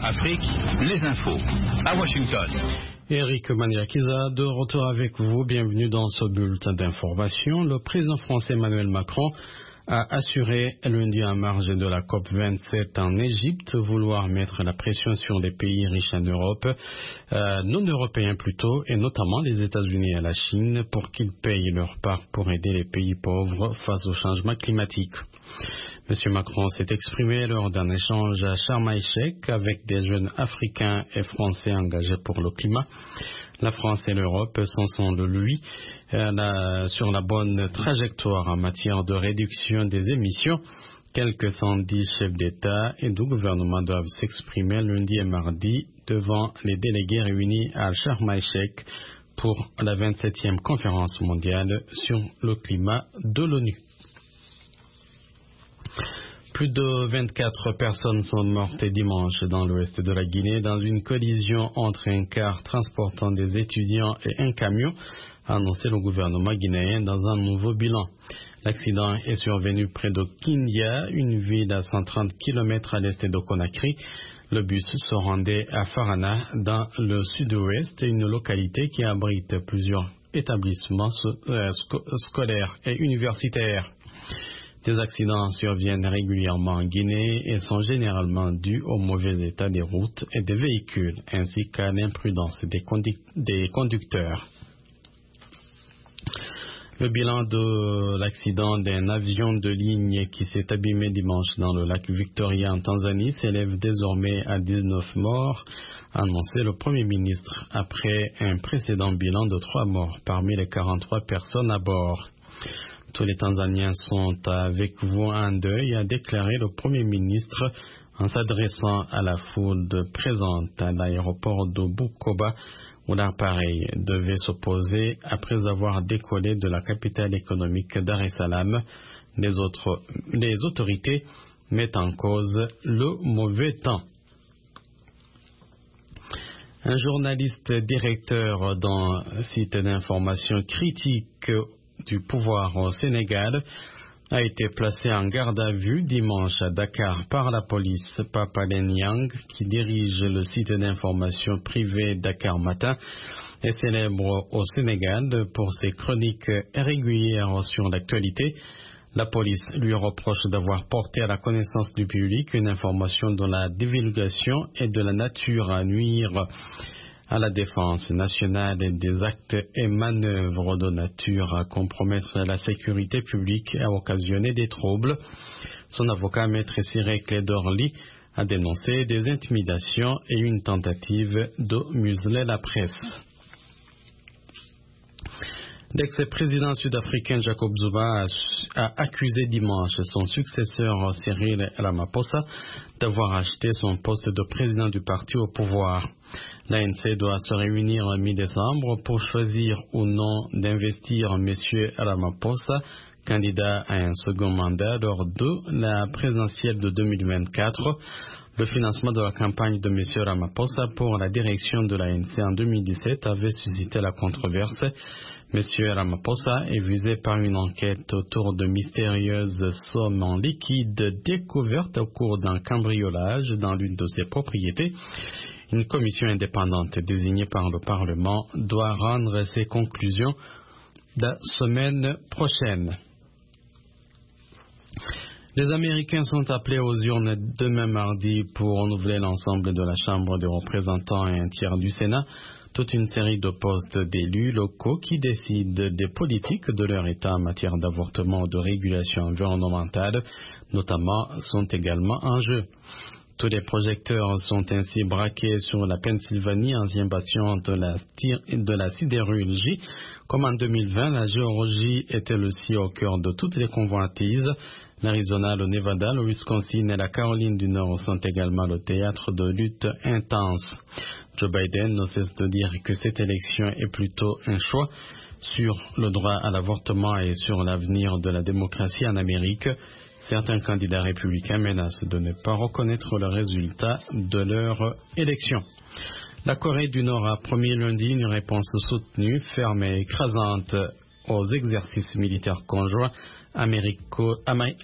Afrique, les infos à Washington. Eric Maniakiza, de retour avec vous. Bienvenue dans ce bulletin d'information. Le président français Emmanuel Macron a assuré lundi en marge de la COP27 en Égypte vouloir mettre la pression sur les pays riches en Europe, non européens plutôt, et notamment les États-Unis et la Chine, pour qu'ils payent leur part pour aider les pays pauvres face au changement climatique. M. Macron s'est exprimé lors d'un échange à Sharm el-Sheikh avec des jeunes africains et français engagés pour le climat. La France et l'Europe sont, selon lui, sur la bonne trajectoire en matière de réduction des émissions. Quelques 110 chefs d'État et de gouvernement doivent s'exprimer lundi et mardi devant les délégués réunis à Sharm el-Sheikh pour la 27e conférence mondiale sur le climat de l'ONU. Plus de 24 personnes sont mortes dimanche dans l'ouest de la Guinée dans une collision entre un car transportant des étudiants et un camion, a annoncé le gouvernement guinéen dans un nouveau bilan. L'accident est survenu près de Kindia, une ville à 130 km à l'est de Conakry. Le bus se rendait à Farana, dans le sud-ouest, une localité qui abrite plusieurs établissements scolaires et universitaires. Des accidents surviennent régulièrement en Guinée et sont généralement dus au mauvais état des routes et des véhicules, ainsi qu'à l'imprudence des conducteurs. Le bilan de l'accident d'un avion de ligne qui s'est abîmé dimanche dans le lac Victoria en Tanzanie s'élève désormais à 19 morts, a annoncé le Premier ministre après un précédent bilan de 3 morts parmi les 43 personnes à bord. Tous les Tanzaniens sont avec vous en deuil, a déclaré le Premier ministre en s'adressant à la foule présente à l'aéroport de Bukoba où l'appareil devait se poser après avoir décollé de la capitale économique Dar es Salaam. Les autorités mettent en cause le mauvais temps. Un journaliste directeur d'un site d'information critique du pouvoir au Sénégal a été placé en garde à vue dimanche à Dakar par la police. Papa Lenyang, qui dirige le site d'information privé Dakar Matin, est célèbre au Sénégal pour ses chroniques régulières sur l'actualité. La police lui reproche d'avoir porté à la connaissance du public une information dont la divulgation est de la nature à nuire à la défense nationale et des actes et manœuvres de nature à compromettre la sécurité publique et à occasionner des troubles. Son avocat, Maître Siré Clédorli, a dénoncé des intimidations et une tentative de museler la presse. L'ex-président sud-africain Jacob Zuma a accusé dimanche son successeur Cyril Ramaphosa d'avoir acheté son poste de président du parti au pouvoir. L'ANC doit se réunir en mi-décembre pour choisir ou non d'investir M. Ramaphosa, candidat à un second mandat lors de la présidentielle de 2024. Le financement de la campagne de M. Ramaphosa pour la direction de l'ANC en 2017 avait suscité la controverse. M. Ramaphosa est visé par une enquête autour de mystérieuses sommes en liquide découvertes au cours d'un cambriolage dans l'une de ses propriétés. Une commission indépendante désignée par le Parlement doit rendre ses conclusions la semaine prochaine. Les Américains sont appelés aux urnes demain mardi pour renouveler l'ensemble de la Chambre des représentants et un tiers du Sénat. Toute une série de postes d'élus locaux qui décident des politiques de leur État en matière d'avortement ou de régulation environnementale, notamment, sont également en jeu. Tous les projecteurs sont ainsi braqués sur la Pennsylvanie, ancien bastion de la sidérurgie. Comme en 2020, la Géorgie était aussi au cœur de toutes les convoitises. L'Arizona, le Nevada, le Wisconsin et la Caroline du Nord sont également le théâtre de luttes intenses. Joe Biden ne cesse de dire que cette élection est plutôt un choix sur le droit à l'avortement et sur l'avenir de la démocratie en Amérique. Certains candidats républicains menacent de ne pas reconnaître le résultat de leur élection. La Corée du Nord a promis lundi une réponse soutenue, ferme et écrasante aux exercices militaires conjoints